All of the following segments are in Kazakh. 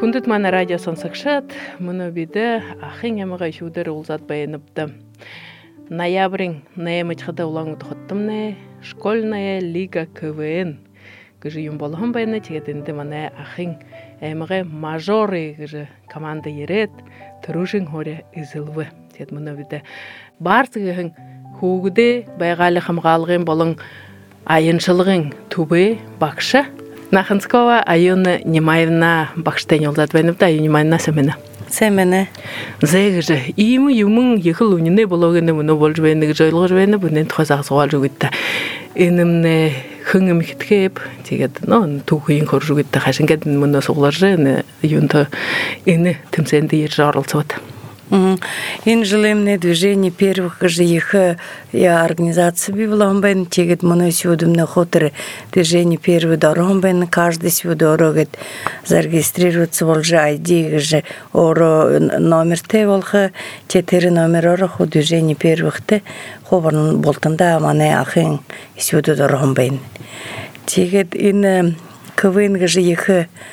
Күндіт мана радио сонсақшат, мұны биді ақын еміға шудыр ұлзат баяныпты. Ноябрин наемычқыда улан ұтқыттымны, школьная лига КВН. Гыжы юм болуғын баяны тегетінді мана ақын еміға мажоры гыжы команда ерет, тұрушын хоре үзілві. Тет мұны биді барсығығын хугуде байғалы қамғалығын болың айыншылығын тубы бақшы. Наханскова Аюна Немаевна бақштайын олзат байныпты, Аюна Немаевна сәмені. Сәмені. Зәйгіжі, иімі юмың ехіл үніне болуғыны мұны бол жібайныға жойлығы жібайны бұнен тұқазағы соғал жүгітті. Енімні хыңым кеткеп, тегеді, тұғыйын қор жүгітті, қашын кәдің мұны соғылар жайны, Аюнды ені тімсенді ер жарылсы бады. Инжилемное движение первых же их организации бивламбен тегет моно сюдом на хотере движение первый дорогбен каждый сюда дорогет зарегистрироваться волжа айди же оро номер те волха 4 номер оро ход движение первых те хован болтанда мане ахин сюда дорогбен тегет ин КВН же их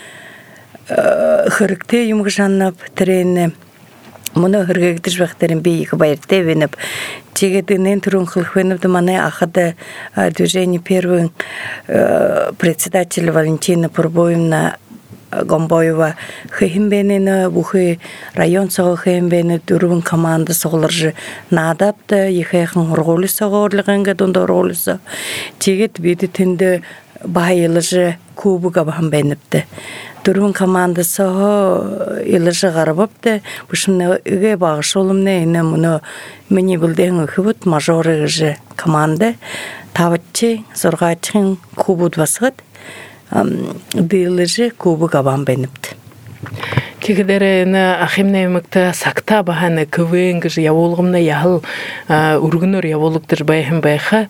характе юмгжаннап тренне Мұны ғырғегдіш вақтарын бейігі байырты веніп, тегетінен тұрын қылқвеніп маны ақыды движение первым председатель Валентина Пурбоевна Гомбоева хыхимбенені, бұхы район соғы хыхимбені дүрвін команда соғылыржы надапты, ехайқын ұрғолы соғы орлығынға донда ұрғолы соғы. Тегет бейді түнді байылыжы кубы қабан бәніпті. Дүрвін команда соғы илыжы ғарабапты, бұшымны үге бағыш олымны, ені мұны мені білден үкі бұд, мажоры ғыжы команда, табытчы, зорғачын кубы двасығыд, дылыжы кубы қабан бәніпті. Тегедерені ахимна емікті сақта бағаны КВН гыжы яволғымна яғыл үргінір яволықтыр байхым байха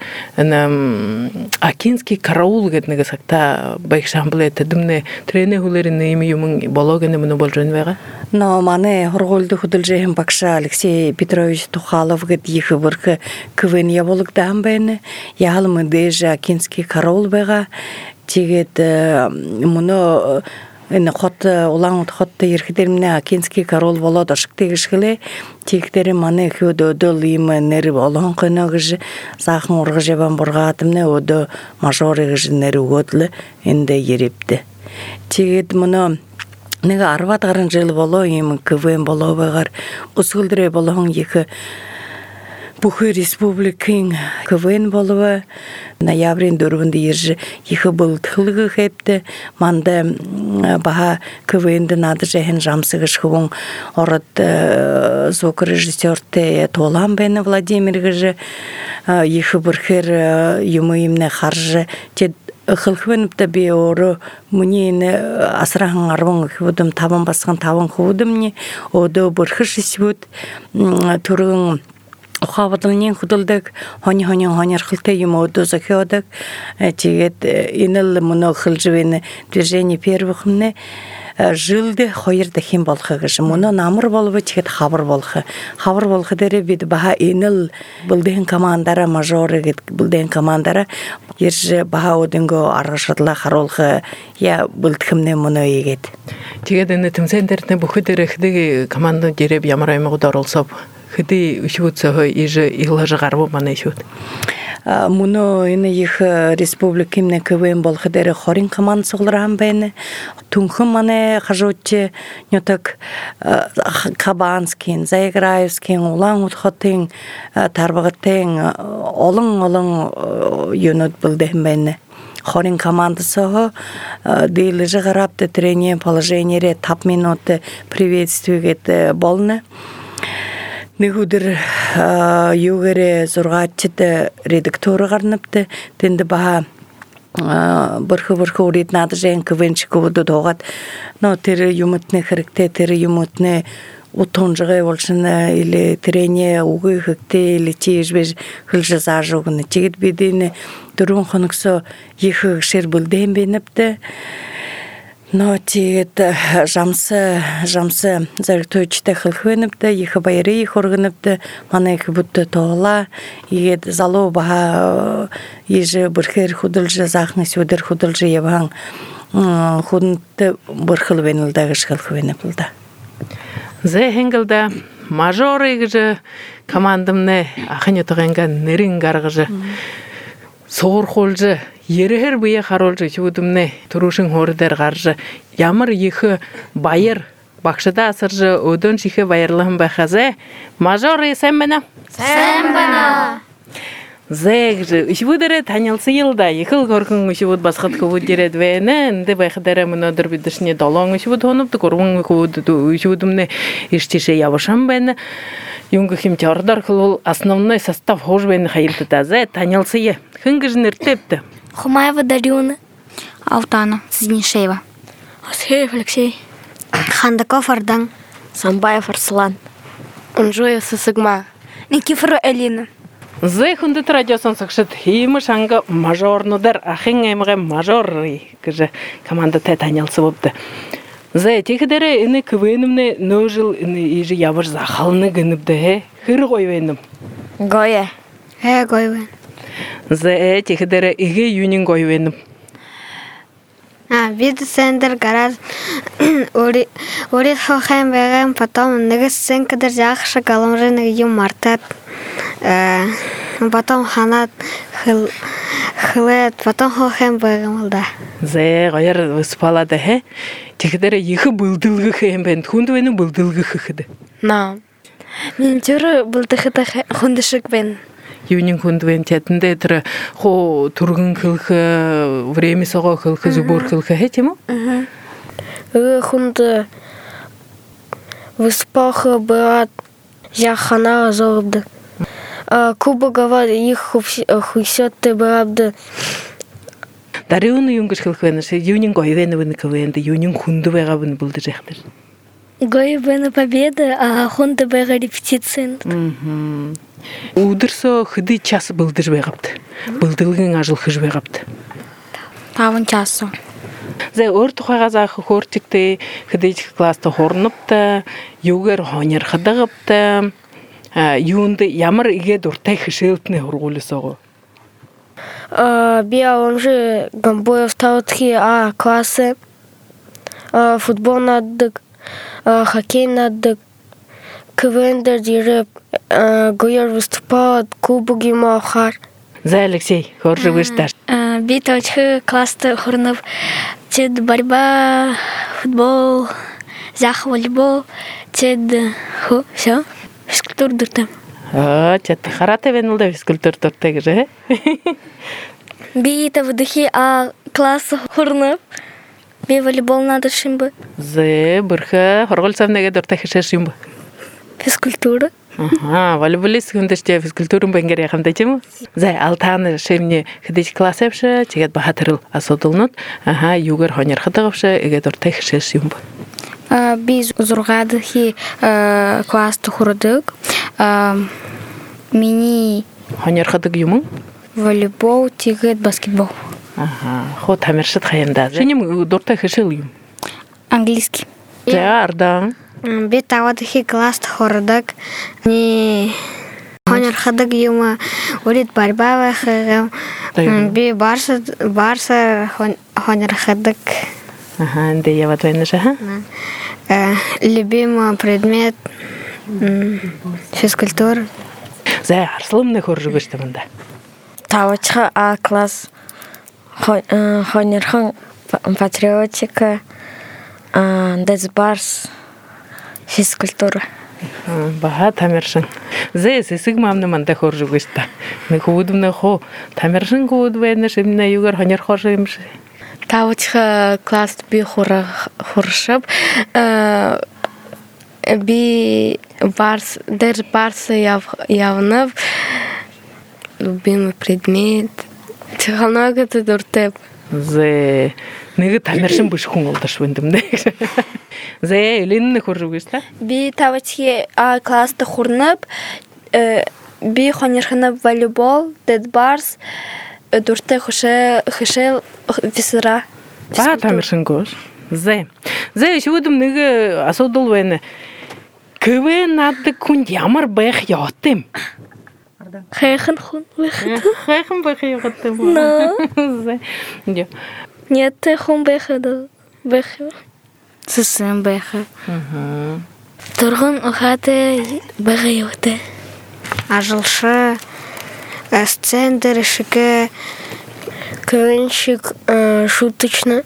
Акинский караул гетнігі сақта байқшан бұл әті дымны трене хулеріні емі юмын бологыны мұны бол жөн байға? Но маны ғырғолды худыл жайым бақша Алексей Петрович Тухалов гет ехі біркі КВН яволықтағын байны яғыл мұндежі Акинский караул байға тегет мұны Хот улан хотта ерхидермне Акинский корол волод ашык тегишгиле тегдери маны хөдө дөлиме нери болгон көнөгүж сахын ургы жебан бургатымне одо мажоры гыжнери годлы энде ерипти. Тегет муну нега арват гарын жыл боло им КВН боло багар усулдре болгон екі Бұхы республикин КВН болуы ноябрин дөрвінді ержі екі бұлтықлығы қепті манды баға КВНді нады жәхін жамсығы шқуын орыд зоқ режиссерті толан бәні Владимир ғыжы екі бірхер юмыйымны қаржы тед Қылқвеніпті бе оры мұнейіні асырағын арвың қывыдым табын басқан табын қывыдым не оды бірхіш есбөт тұрғын Ухавадылнен худылдық, хони-хони-хони арқылты емоды закеодық, тегет иныл мұны қылжывені движение первіхімне жылды қойырды хем болқы ғыжы. Мұны намыр болығы тегет хабыр болқы. Хабыр болқы дәрі беді баға иныл бұлдың командара, мажоры бұлдың командара, ержі баға өдіңгі арғышыдыла қаролқы, я бұлдықымне мұны егет. Тегет әні тімсендеріне бұқы дәріқді команда дереп ямараймығы дарылсап, Хыды үшуытсығы ежі илажы ғарбы маны үшуыт? Мұны ені екі республикимне КВН бол қыдары хорин команд соғылырған бәйіні. Түнхі маны қажуытчы нөтік Кабанскин, Заиграевскин, Улан ұтқытын, Тарбағыттың, олың юнут бұлдығын бәйіні. Хорин команды соғы дейліжі ғарапты тренер положениере тап минуты приветствует болны. Негудер югере зоргатчыты редакторы гарныпты, тенді баға бұрқы урет нады жайын көвенші көбіді доғат. Но тері юмытны хірікте, тері юмытны утонжығы олшыны, или терене уғы хікте, или тежбеж хылжы зажуғыны. Тегет бедені дұрын қонықсы ехі шер бұлден беніпті. Но тегет жамсы зарыктоочта хылхыныпты, ехы байры хоргыныпты, мана екі бұтты тоғыла, егет залу баға ежі бірхер худылжы, зақны сөдір худылжы ебаң худынты бірхыл венілді ғышқыл веніпілді. Зе хенгілді мажор егіжі командымны ақын өтіғенға нерін қарғыжы. Соғыр қолжы, ерігер бұйы қаролжы кеудімне тұрушың хорыдар қаржы. Ямыр ехі байыр, бақшыда асыржы, өдін шихі байырлығын байқазы. Мажор сән бәна? Сән бәна! Зәгжі, үшібудары танылсы елда, ехіл көркің үшібуд басқыт көбуд деред вәйіні, үнді байқыдары мұнадыр бидішіне далаң үшібуд оныпты, көргің үшібудымны іштеше явышам бәйіні. Юнғы химтярдар қылыл основной состав хош бәйіні қайылды тазы, танылсы е. Хынгыжын үртепті? Хумаева Дарюна. Алтана Сиднишеева. Асхеев Алексей. Хандаков Ардан. Самбаев Арслан. Унжуев Сысыгма. Никифорова Элина. Зэ хүндэт радиосон сагшыт химы шанга мажорнудар ахын эмге мажоры кыжы команда тай танялсы бопты. Зэ текедере ини квенімне нөжіл ини ижи явыр захалны гыныбды хыр гойвенім. Гоя. Гойвен. Зэ текедере иге юнин гойвенім. Бид сендер гараж урит хохэм бэгэн потом нэгс сен кадэр жахша галамры нэг юм мартат. Потом ханат хылет, потом хохэм бэгэн алда. Зэ гайар выступалады хэ. Текедере ехы былдылгы хэм бэнд хундвэні былдылгы хэхыды. На. Мен түрі былдыхыда хундышык бен. Юнин хундвэн тетінде түрі хо тургын кылхы, время соға кылхы, зубор кылхы хэ тему? Хунды выступахы быат яхана зоғыбды. Кубагава их хуйсетты быабды. Дарыуны юнгыш кылхвеныші, юнин гойвені віні кылвенді, юнин хунды бэға віні бұлды жақтыр. Гой бэна победа, а хунды бэға репетициин. Удырсо хыды часы бұлдыр бэғапты. Бұлдылғын ажыл хыж бэғапты. Тавын часу. Зэ өр тұқағазағы хортикті хыдычы класты хорныпты, югер хонер хыдығыпты, юнды ямыр иге дұртай хышылтыны хұрғылы соғы. Би алымжы Гамбоев таутхи классы, футбол наддык, хоккей наддык, КВНдер диреп, гойер выступал, кубоги махар. Зэ Алексей, хоржы выштар. Би таутхи класты хурнып, тед борьба, футбол, зах волейбол, тед все, физкультур дыртым. Чатты харата венілді физкультур дыртыгы жы. Би тавдыхи классы хурнып, би волейбол надо шимбы. Зэ бұрхы хорғыл савнеге дыртай хышыр шимбы. Физкультура. Волейболист хүндіште физкультурын бәнгер яқымда чему? Зай, алтаны шемне хыдыч класс әпші, чегет бағатырыл асодылнут, югер хонер хыдығыпшы, еге дұртай хышыр шимбы. Biz зургадыхи класты хурдык. Мини Хонер хыдыг юмың? волейбол, тигет, баскетбол. Хо тамершыт хайында. Женем дұртай хышыл юм? Английский. Зэ ардаң? Би тавадыхи класты хурдык. Ни хонер хыдык юма урит борьба вэхэгэм. Би барса хонер хыдык. Инде я ватвайныш, Любимый предмет физкультура. Зэ арслымны хоржы бөштімінді. Тавачха класс, хонерхан патриотика, дезбарс, физкультура. Баха тамершын. Зэ сысыг мамны манда хоржы бөшті. Худымны хо тамершын худвайныш, именно югар хонер хоржы имші. Тавачха класс би хуршып, би барсы явнып, любимый предмет. Тиханага ты дуртеп. Зэ нэгэ тамершын бүш хүн олдаш вэндім. Зэ элинны хоржы бөшті? Би тавачхи класста хурнып, би хонерханып волейбол, дедбарс, дурте хышел висыра. Ба тамершын гош. Зе шүдім нэгэ асуудал байна. КВН надад хүн ямар байх ёотым? Хайхан хүн байх. Хайхан байх ёотым. Зе. Нет, хүн байх байх. Сэсэн байх. Турган ухаатай байх ёотой. Ажлшы сцендер шиг КВНщик шуточно.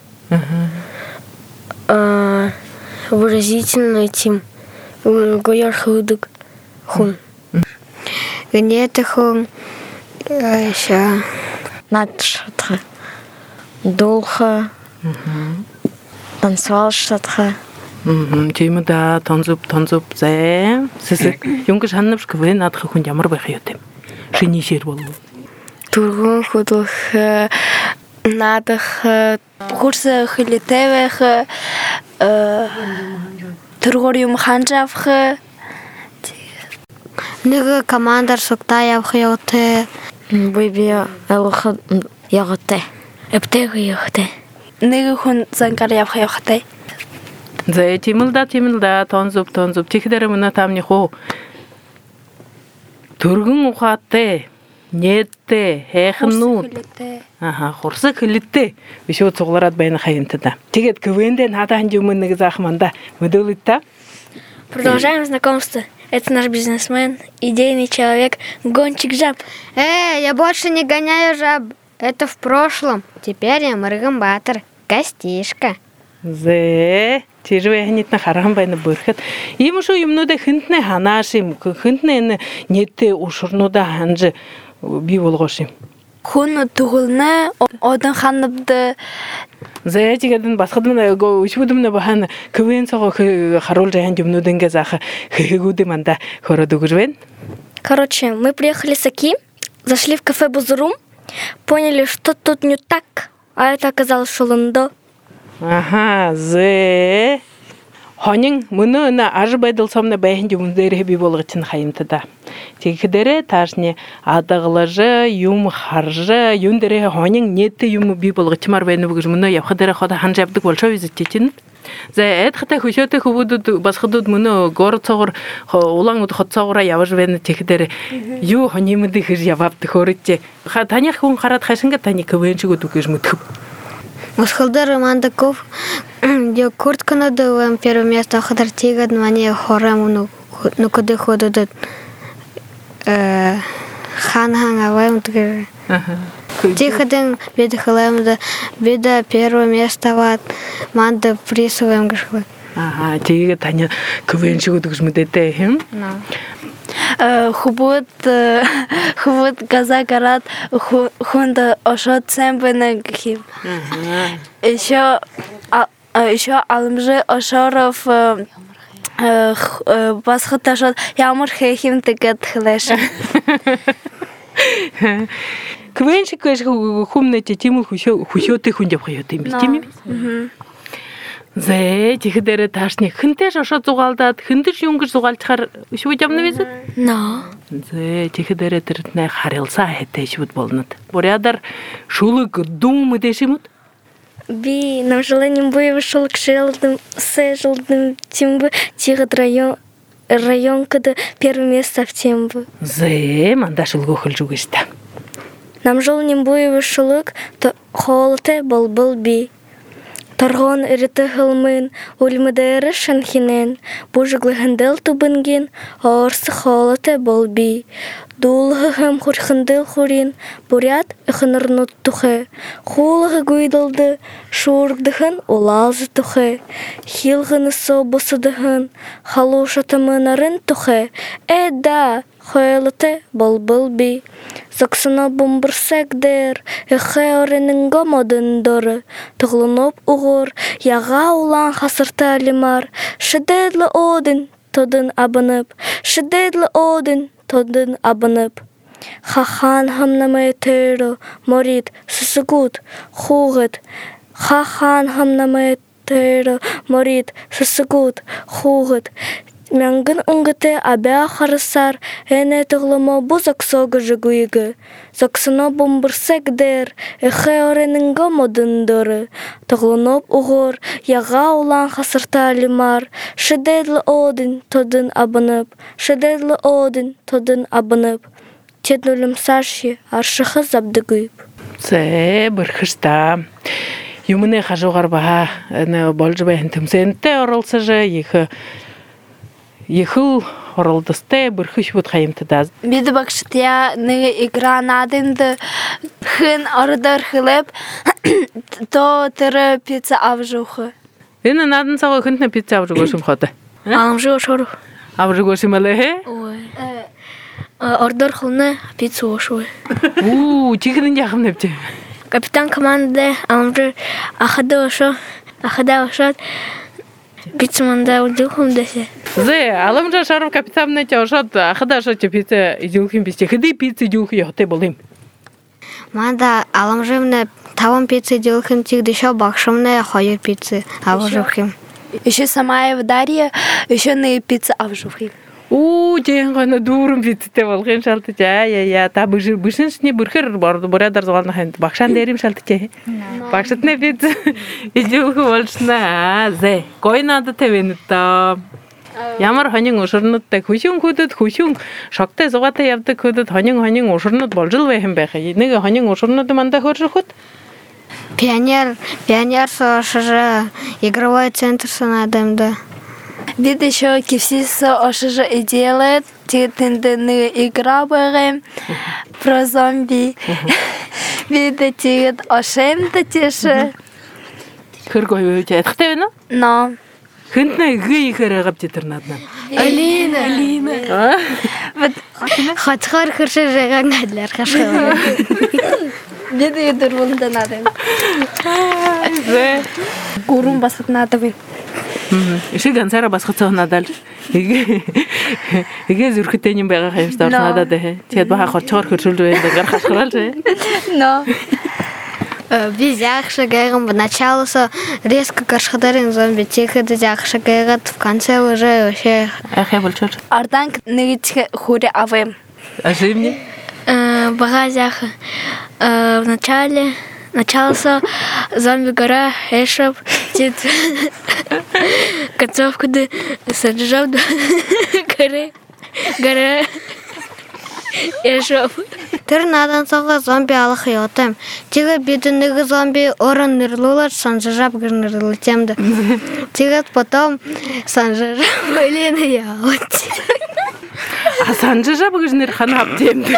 Выразительно этим гояр худок хун. Гнета хун еще надшатха долха танцевал что-то. Тийм да тонзуп зе. Сэсэг юнгаш ханавш КВН надах хүн ямар байх ёотым? Шиний шир болов. Турган худох надах курс хилитевэх тургор юм ханжавх Нэг командар сугта явах ёотой. бибе алх яготой. Эптэг ёотой. Нэг хүн зангар явах ёотой. Зе тийм да тонзуп чихдэр мөн таамны хуу. Төргөн ухаатай нэттэй хайхнууд хурсаг хилэттэй биш үү цуглараад байна хаянтада. Тэгээд КВН-дэ надад ханж өмнө нэг заах манда мөдөөлөд та. Продолжаем знакомство. Это наш бизнесмен, идейный человек, гонщик жаб. Я больше не гоняю жаб. Это в прошлом. Теперь я Мыргамбатор, гостишка. Зе тийшвэ хэнитнэ хархан байна бүрхэд ийм шүү юмнуудаа хэнтнэ ханааш юм хэнтнэ нэттэй ушурнуудаа ханж бий болгоош юм. Хүн түгэлнэ одан ханабд Зе тэгээд басхад мэн өшгөдөмнө бахан КВН цогоо харуулж ханж юмнууд ингээ заах хэгүүдэ манда хороод өгөр байна. Короче, мы приехали с Аки, зашли в кафе Бузурум, поняли, что тут не так, а это оказалось шулундо. Зе хонин мөнө аж байдал сомна байхын юмдэр би болгоч нь хаянтада. Тэгэхдэрэ таашны адаглажа юм харжа юн дэрэ хонин нэт юм би болгочмаар байна гэж мөнө явхад дэрэ хот ханж авдаг болшоо визит чинь. За эдхтэй хөшөөтэй хөвгүүд басхадууд мөнө гор цогор улаан хот цогороо явж байна тэгэхдэр юу хонин мэд хэр яваад хөөрч. Таних хүн хараад хашинга таны КВН шиг үгэж мэдэх. Мосхалдар Мандаков, где куртка надо первое место, хадар тигад, мне хорам, ну куда ходят хан аваем, тихо день беда халаем, беда первое место, вот манда присываем гашва. Тигад таня КВН шиг үгэж мэдээ хэм? Хубот газа гарат хунда ошот сэмбэнэ гэхим. Еще Алмжи Ошоров басхат ашот ямар хэхим тэгээд хэлэш. КВН шиг хүмнэ тийм хөшөөтэй хүн явах юм тийм юм. Зе тэгэхдэр таашны хэнтэй шошоо зугаалдаад хэндэш юм гэж зугаалчаар шүүд явна визэ? Но. Зе тэгэхдэр тэртнэ харилсаа хэтэй шүүд болнод. Бурядар шулыг дум дэшимут? Би нам желанием бы вышел к желтым тимбы тигад район когда первое место в тембы. Зе мандашулгу хөлжүгэштэй. Нам желанием бы вышел то холте бол би. Торгон эрите хылмын, ульмыдары шанхинен, бужыглы хандел тубынгин, орсы холоте болби. Дулғы хэм хурхындыл хурин, бурят ихынырнут тухэ. Хулығы гуйдылды, шургдыхын улалзы тухэ. Хилғыны собысыдыхын, халушатымынарын тухэ. Да, хойлоте болби. Саксына бомбырсәкдер, оренің гомодындыры, тұғылынып ұғыр, яға улан қасырта лимар, шыдедлі одын, тодын абынып, шыдедлі одын, тодын абынып. Хахан хамнамай тәрі, морит, сысыгуд, хуғыд, хахан хамнамай тәрі, морит, сысыгуд, хуғыд. Мянгын унгыты абя харысар, эне тыглымо бу зоксога жигуйгы. Зоксыно бомбырсек-дер, эхе оренинго модындыры. Тыглыноп угор, яга улан хасырта алимар. Шедедлы один тодын абынып, шедедлы один тодын абынып. Теднулым сарши, аршыхы забдыгыйп. Це бырхышта. Юмыне хажугар баха, болж бәйін тымсенте орылсы же, ехыл орылдысты бырхыш бұд қайымтыдаз. Биді бақшытия нығы игра надынды хын орыдар хылып, то тыры пицца авжухы. Ені надын сағы хынтна пицца авжугошым ходы? Амжы ошору. Авжугошым әлі, хе? Ордар хылны пицца ошуы. Чекінің жақым непте? Капитан команды амжы ахада ошот. Пицца манда удилхым десе. Зе, алымжа шарым капитан нете ошот, ахада ошот пицца идилхим бісте. Хыды пицца идилхи яхты болым? Манда аламжымны таван пицца идилхим тигді шо бақшымны хойыр пицца авжухим. Еще Самаева Дарья, еще на пицца авжухи. Деген ғана дұрым бетті болғын шалты жа, та бұшын шыне бұрқыр барды бұрадар зоғалына қайынды. Бақшан дәрім шалты жа. Бақшытны бетті идилхи болшына, зе, койын ады тәвенітті. Ямар ханин ошырнытты, хүшін көдіт, хүшін шақтай зоғата явды көдіт, ханин ошырныт болжыл бәйхін бәйхі. Неге ханин ошырныты манда көрші құд? Пионер сошы игровой центр санадымды. Бид еще кипсис ошыжы и делает, тигетіндіні игра бәғым про зомби. Биді тигет ошемді теші. Кыр қой өте әтіқті бені? Но. Хынтна ғый қыры ғап жетірнадынан. Алина. Қатқар қыршы жайған әділер қашқылы. Биді едірвілді надым. Гурум басып надым. Іші гансара басқытсау надал. Еге зүркітенен байға қайымстар надады. Тет баға қорчығыр көршілді өйінді ғар қашқырал жай. Но. Біз яқшы гайғым началысы резко кашқыдарын зомби текеді яқшы гайғыт в конце уже вообще. Әхе бұлчыр. Ардан нығытке хуре авым. Ажи мне? Бага зяха. В началысы зомби гора эшоп тет концовку да саджав да гора эшоп. Надан соға зомби алық йотым. Тегі бедінігі зомби орын нұрлылар санжырап гірнұрлы темді. Тегет потом санжырап өлені яғыт. Санжырап гірнір қанап темді.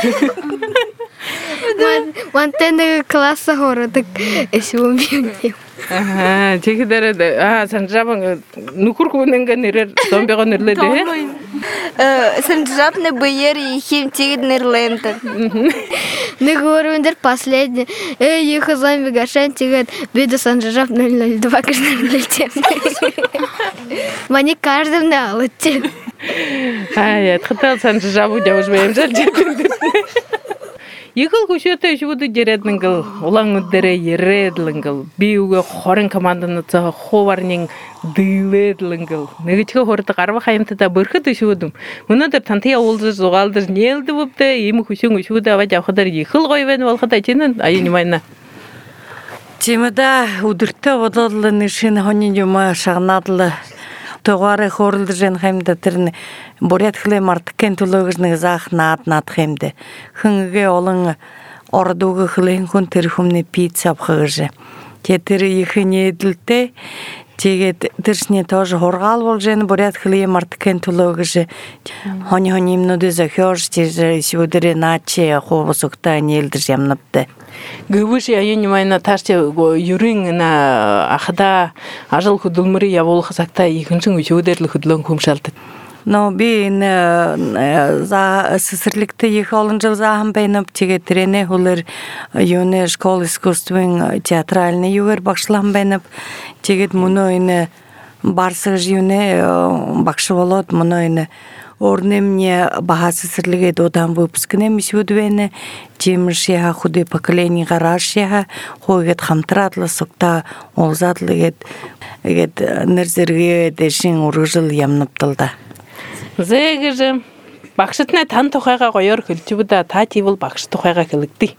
Мантенегі классы хорыдық әсі өмбеймдейм. Тегі дәреді. Санжырапың нүкір көңінгі нірер зомбиға нүрледі? Санжырапны бұйер ехим тегет нірленді. Нығырвендер последний. Ехі зомби гашан тегет беді санжырап 002 гірнұрлы темді. Мани каждым на алыт тем. Әтқытал санжырапу дәуішбейім жар жетіндірді. Егіл көшеті үшіуді жередіңгіл, олаң үддері ереділіңгіл, бейуге хорын команданы цығы ховарнен дыйледіліңгіл. Негічігі хорыты қарва қайымтыда бұрқыт үшіудым. Мұнадыр тантия олды жоғалдыр нелді бұпты, емі көшің үшіуді ава жауқыдар егіл қойбен олқыда ченін айыны майна. Теміда ұдыртты одылы нышын хонын юма шағнадылы. Тоғары хорылды жен қаймда түріні борят қылем артық кентулығызның зақ нат қаймды. Хыңыге олың ордуғы қылын күн түрхімні пицца апқығыжы. Кетірі ехіне еділді, тегет түршіне тоже хорғал бол жені борят қылем артық кентулығыжы. Хони имнуды захёж, тежі сюдірі наче қобысықта нелдір жемніпті. Гыбыш я майна таште юрин на ахда ажал худулмыры я бол хасакта ихыншын үчөдерлі худлон кумшалты. Но бин за сысырлыкты ехалын жыл захын байнып теге трене хулыр юне школ искусствен театральный югер бакшылан байнып тегет мұны ойны барсыгыж юне бакшы болот мұны ойны орнемне бағасы сірліге додан выпускіне мисюдвені, теміш еға худы поколение гараж еға, хойгет хамтыратлы сұқта олзатлы ет нірзірге дешін ұрғыжыл ямныптылда. Зэгэж багшатны тан тухайга гоёр хэлжбүдэ та тийвэл багш тухайга хэлэгдэй.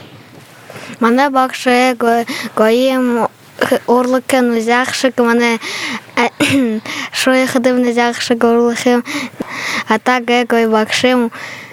Манай багш гоём орлыкын үзяхшиг манай шойхадым үзяхшиг орлыхым атагэ гой багшым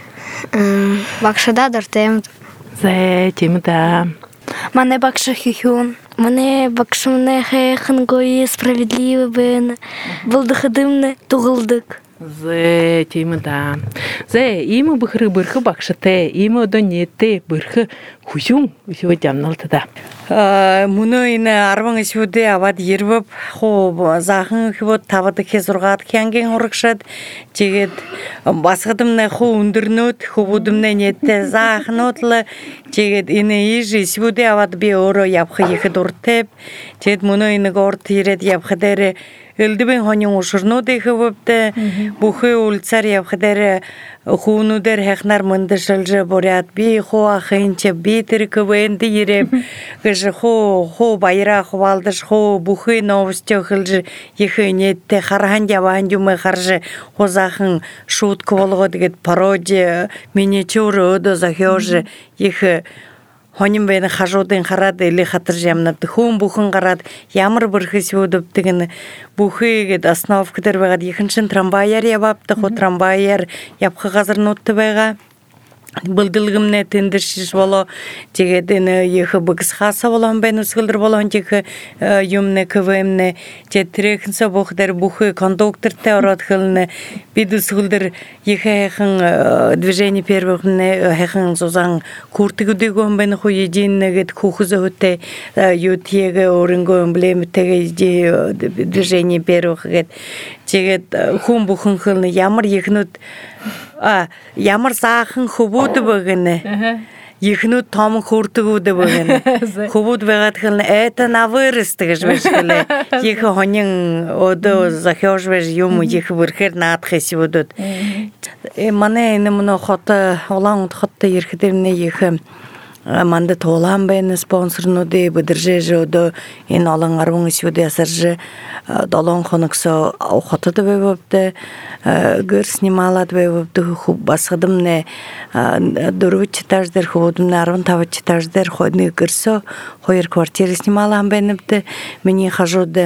багшада дартем. Зэ тимда. Мане бакша хихун. Мане бакшымны хайхын гойы справедливый бен. Булдыхадымны тугылдык. Зэ тимда. Зэ имы быхры бырхы багшате, имы донете бырхы хушун үшө жамналтыда. Муну ина арван ишуде авад ербіп хо захын хвот тавады кезургат кянген урыкшат жегет басыдымна хо ундырнут хубудымна нетте захнотлы жегет ина ижи ишуде авад би оро япхы ехы дуртеп жегет муну ина горт ирет япхыдері Элдибен хоньон ушурну дейхы бөпті, бұхы улцар япхыдері хуунудер хехнар мындышылжы борят би хо ахынчы би тіркі венді ереп, гыжы хо байра хвалдыш хо бұхы новости хылжы ехы нетті хархан яван юмы харжы хо захын шуткі болғы дегет пародия миниатюры өді захёжы ехы Хоним бен хажудын харад или хатыр жамнапты хун бухын қарад ямыр бұрхы сеудіптігіні бухы егет основкадыр бағад екіншін трамвайер ябапты хо трамвайер япқы қазыр нотты байға Бұлдылғымне тендіршіш болу жегедені ехі бұғыз қаса болуын бән ұсғылдыр болуын жегі юмне көвемне же тірекінсі бұқдар бұқы кондукторты орат қылыны бид ұсғылдыр ехі әхін движение первіғіне әхін зозан куртығыдығы бән қой единігіт құқызы өтті ютегі орынғы өмблемітегі движение первіғігіт жегет хун бұқын қылыны ямыр ехінут ямар сахын хубуды бүгіні. Ехну том хуртугуды бүгіні. Хубуд бәғат қылыны. Это на вырыстығы жбешкілі. Ехі хонен оды захёж бәж юму ехі бірхер наатқесі будуд. Мане әйні мұны хоты, олан ұтқытты еркедеріне ехі Манда толан бәйні спонсорнуды бұдыржы жөді, ен олан арвың үсіуді әсіржі долон қонықсы оқытыды бәй бөпті, гөр снималады бәй бөпті, хуб басқыдымны дұру читаждыр, хубудымны арвын тавы читаждыр, қойны гөрсі, қойыр квартиры снималан бәйніпті, мені қажуды.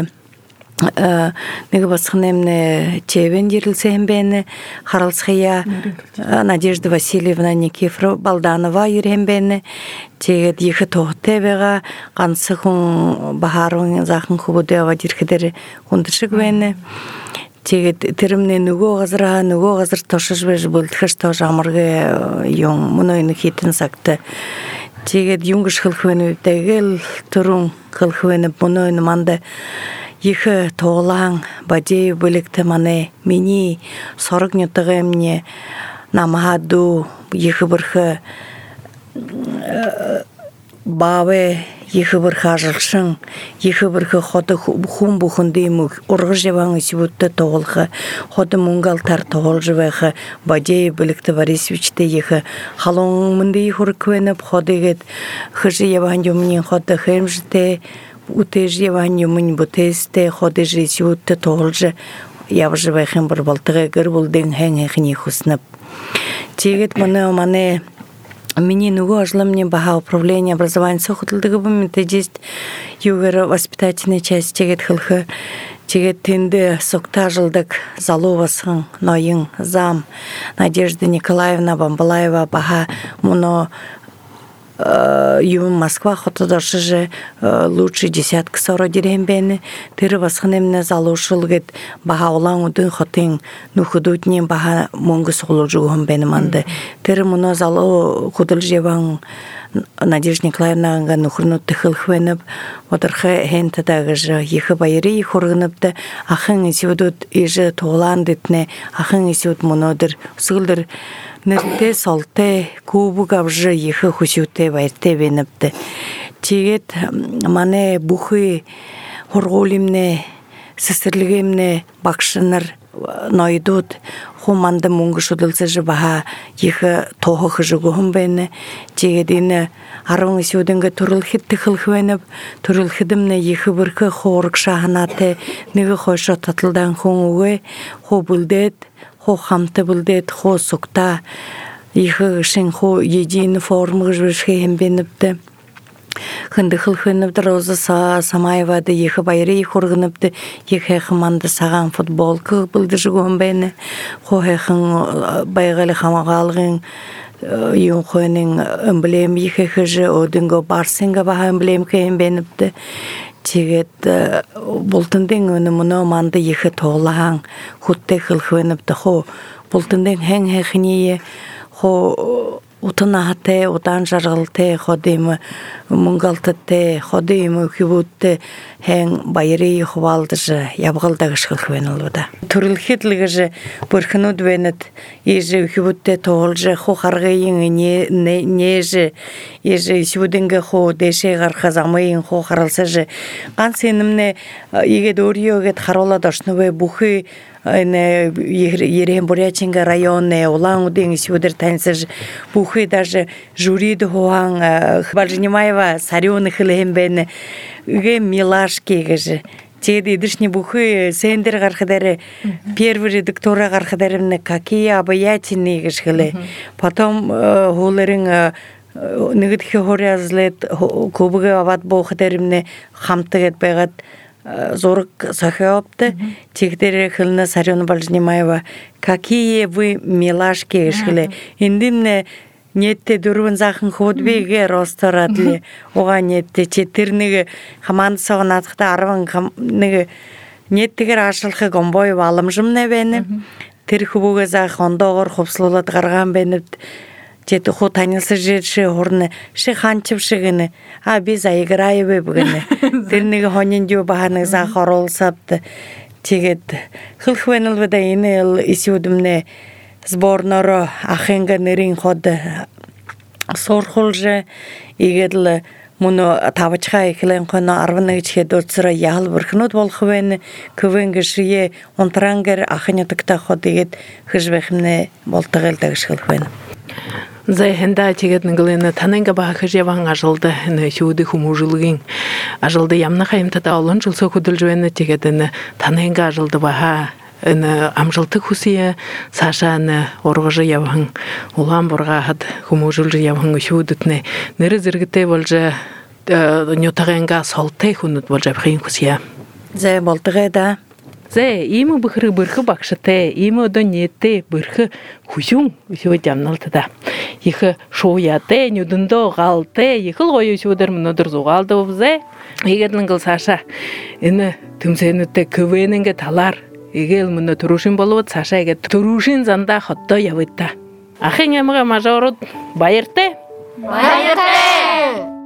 Неге басқынемне чебен дерілсен бәні, Харалсқия Надежда Васильевна Никифрова Балданова юрен бәні, тегет ехі тоғыты бәға, қансы құн бағарың зақын құбуды ава деркедері құндыршық бәні. Тегет тірімне нүгі ғазыр тошыш бәжі бұлтықыш тоғы жамырғы ең мұнойны хетін сақты. Тегет юңгыш қылқывені өптәгіл тұрың қылқывені мұнойны манды Ехі тоғылаң бәдей бөлікті мане мені сорық нетіғі мне намаду ехі бірхі бавы ехі бірхі ажылшың ехі бірхі ходы хун бұхынды ұрғы жеваңы сүйітті тоғылғы ходы мұңғалтар тоғыл жевәқі бәдей бөлікті Борисовичті ехі қалуың мұнды ехі ұрквеніп ходы егет хыжы еван юмнен ходы хемжіте Утежі ваню мұн бұтесте, ходы жесі өтті тоғылжы, явжы бәйхен бір балтығы гір бұлдың әң-әңіне құснып. Тегет мане мені нүгі ажылы мне баға управление образования соқытылдығы бұл методист югері воспитательный часть тегет қылқы. Тегет тенді соқта жылдық Заловасың, Нойың, Зам, Надежда Николаевна Бамбалаева баға мұны Юм Москва хотыдашы же лучший десятка сора дирем бәні. Тірі басқын еміне залушыл гет баға олан ұдың хотын нүхудутнен баға мұңғы соғылу жүгіғын бәні манды. Тірі мұны залу құдыл жеван Надежда Николаевнаға нүхірну тұқыл хвеніп, отырқы хентадағы жы ехі байыры ехорғыныпты, ақын есеудут ежі тоғылан детіне, ақын есеуд мұнодыр, сұғылдыр Нерте солте кубу гавжы ехы хусюте байрте беніпті. Тегет мане бұхы хорғолимне, сестерлігімне бақшыныр нойдуд, манда мунга шудылсы же баха ехы toho хыжыгуым бәні. Жегедені арың сеудінгі турыл хитті қылхуеніп, турыл хидімні ехы біркі хорық шағынаты, неге қойшы татылдан қоңуы, қо бұлдет, қо қамты бұлдет, қо сұқта, ехы шын қо едейіні формы жбіршке ембеніпті. Хынды хылхыныбды Роза Самаевады ехы байры хорғыныпты, ехы қыманды саған футболка бұлды жүгуым бәні, қо хәқын байғалы қамағалғын ең қойының эмблем ехы жы, одынғы барсынға баға эмблем кәйін бәніпті. Тегет бұлтындың өні мұны манды ехы тоғылаған, құтты хылхыныбды, қо бұлтындың әң әқінейі, қо утанахате, утан жаргалте, ходим мунгалтате, ходим кибутте, хэн байри хвалдыжы, ябгалдагы шылхвенылбыда. Турылхетлігі жы бұрхыnud венет, ежі кибутте тоғылжы, хо харгайын нежі, ежі сюдінгі хо деше гархазамайын хо харалсы жы. Қан сенімне егет өріогет харола дашныве бухы, Ерем Бурячинга районе, улан уден сюдер танцеж бухы даже жюриды хуан, Хвальжнимаева сарёны хылем бен, үге милашки гаже. Теди дышни бухы сендер гархадары, первый редактора гархадарымны какие обаятельные гашхылы. Потом хулерин нигдхи хорязлет кубыгы ават бохадарымны хамтыгет байгат зорг сахеопты, тегдері хылына Сарёна Бальжнимаева, какие вы милашки шхылы. Индимне нетте дурвын захын ходбеге росторадли, оға нетте четірнігі хаманды соғын атықта арвын неттігер ашылқы гомбой валым жымне бәні. Тірхі бұғы зах ондоғыр қопсылылат қарған бәні. Жеті ху танылсы жерші орны ши ханчып шығыны, біз айғырайы бе бұғыны. Дірнігі хонен дю бағаны зақ орол сапты. Тегет хылхвеныл бада ені ел исеудімне сборноры ахенгі нерін ходы сорхыл жы, егедлі мұны табычға екілен қойны арвыны үшке дұртсыра яғыл бұрқынуд бол хвені, күвенгі шие онтырангер ахыны тұқта ходы егет хыжбекімне болтығылдағы шылхвені. Зайхенда тегетнің ғылыны танынға баға жеван ажылды, сүйді хумужылығын. Ажылды ямна қайымтада олын жыл соқудыл жуені тегетіні танынға ажылды баға амжылты хусия Сашаны орғыжы явын, улан бұрға ғад хумужылжы явын сүйдітіне. Нері зіргіте болжы нютағанға солтай хунут болжы бқиын хусия. Зай болтығы да. Зэ имы быхры бырхы бақшыте, имы одан нетте бырхы хусюң үсеу жамналтыда. Ехы шоуяте, нүдіндо ғалте, ехыл ғойы үсеудер мұнадыр зуғалды бұбзе. Егердің ғыл Саша, іні түмсенітті көвенінге талар. Егел мұны тұрушын болуыд, Саша еге тұрушын занда хотто явытта. Ахын еміға мажорыд байырте? Байырте!